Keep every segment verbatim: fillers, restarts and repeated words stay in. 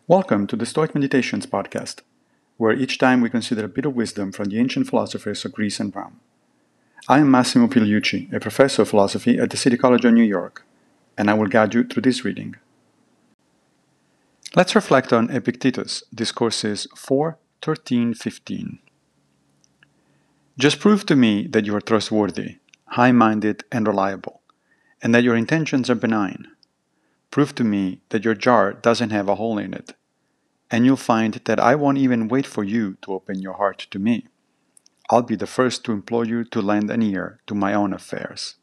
Welcome to the Stoic Meditations podcast, where each time we consider a bit of wisdom from the ancient philosophers of Greece and Rome. I am Massimo Pigliucci, a professor of philosophy at the City College of New York, and I will guide you through this reading. Let's reflect on Epictetus, Discourses four, thirteen, fifteen. Just prove to me that you are trustworthy, high-minded, and reliable, and that your intentions are benign. Prove to me that your jar doesn't have a hole in it, and you'll find that I won't even wait for you to open your heart to me. I'll be the first to implore you to lend an ear to my own affairs.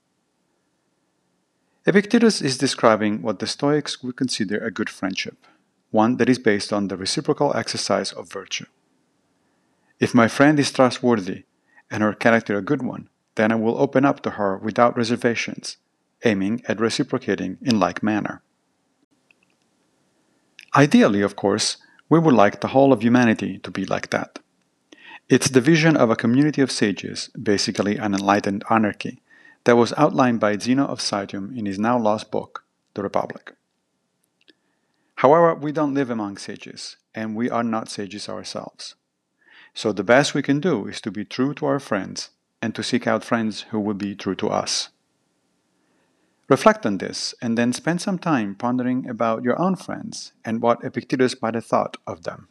Epictetus is describing what the Stoics would consider a good friendship, one that is based on the reciprocal exercise of virtue. If my friend is trustworthy and her character a good one, then I will open up to her without reservations, aiming at reciprocating in like manner. Ideally, of course, we would like the whole of humanity to be like that. It's the vision of a community of sages, basically an enlightened anarchy, that was outlined by Zeno of Citium in his now lost book, The Republic. However, we don't live among sages, and we are not sages ourselves. So the best we can do is to be true to our friends, and to seek out friends who will be true to us. Reflect on this, and then spend some time pondering about your own friends and what Epictetus might have thought of them.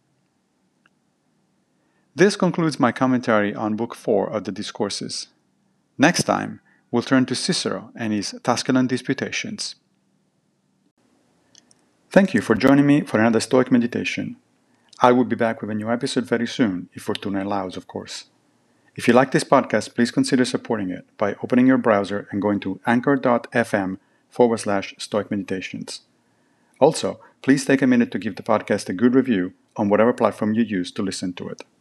This concludes my commentary on Book four of the Discourses. Next time, we'll turn to Cicero and his Tusculan Disputations. Thank you for joining me for another Stoic meditation. I will be back with a new episode very soon, if Fortuna allows, of course. If you like this podcast, please consider supporting it by opening your browser and going to anchor.fm forward slash stoic meditations. Also, please take a minute to give the podcast a good review on whatever platform you use to listen to it.